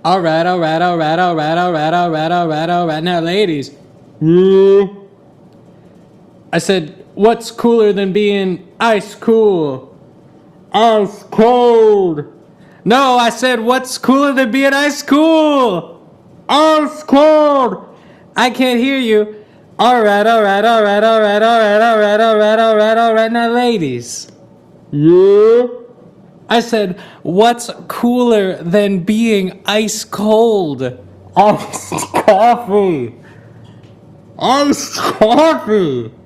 Alright, alright, alright, alright, alright, alright, alright, alright. Now, ladies. Yeah. I said, what's cooler than being ice cool? Ice cold. No, I said, what's cooler than being ice cool? Ice cold. I can't hear you. Alright, alright, alright, alright, alright, alright, alright, alright, alright. Now, ladies. Yeah. I said, what's cooler than being ice cold? Iced coffee. Iced coffee.